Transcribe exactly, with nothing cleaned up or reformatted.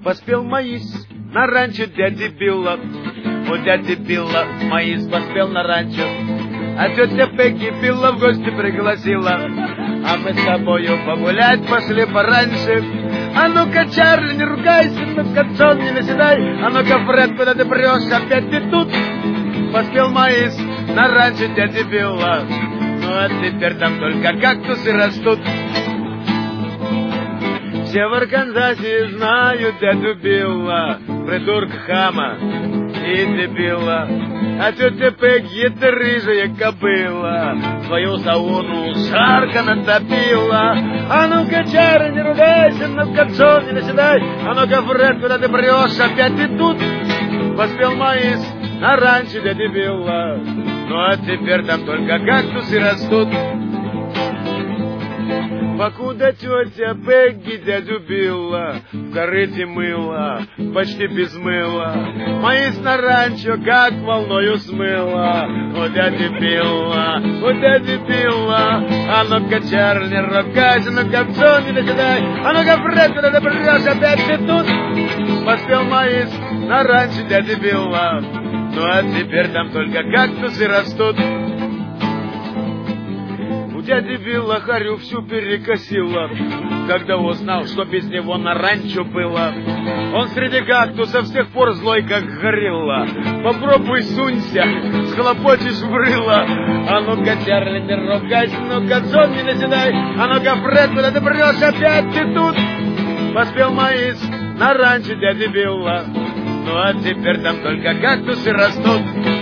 поспел маис на ранчо дяди Билла. У дяди Билла маис поспел на ранчо, а тетя Пегги Билла в гости пригласила. А мы с тобою погулять пошли пораньше. А ну-ка, Чарли, не ругайся, ну-ка, Джон, не наседай. А ну-ка, Фред, куда ты прешь, опять ты тут? Поспел маис на ранчо дяди Билла. Ну а теперь там только кактусы растут. Все в Арканзасе знают дядю Билла, придурка хама и дебила. А тетя Пегги — это рыжая кобыла, свою сауну жарко натопила. А ну-ка, Чарли, не ругайся, ну-ка, Джон, не наседай. А ну-ка, Фред, куда ты прешь, опять ты тут? Поспел маис на ранчо дяди Билла. Ну а теперь там только кактусы растут. Покуда тетя Пегги дядю Билла в корыте мыла, почти без мыла, маис на ранчо как волною смыла. У дяди Билла, у дяди Билла. А ну-ка, Чарли, не ругайся, ну-ка, Джон, не наседай. А ну-ка, Фред, куда ты прешь, опять ты тут? Поспел маис на ранчо дяди Билла. Ну а теперь там только кактусы растут. Дядя Билла харю всю перекосила, когда узнал, что без него на ранчо было. Он среди кактусов с тех пор злой, как горилла. Попробуй сунься, схлопочешь в рыло. А ну-ка, Чарли, не ругайся, ну-ка, Джон, не наседай. А ну-ка, Фред, куда ты прешь, опять ты тут? Поспел маис на ранчо дяди Билла. Ну а теперь там только кактусы растут.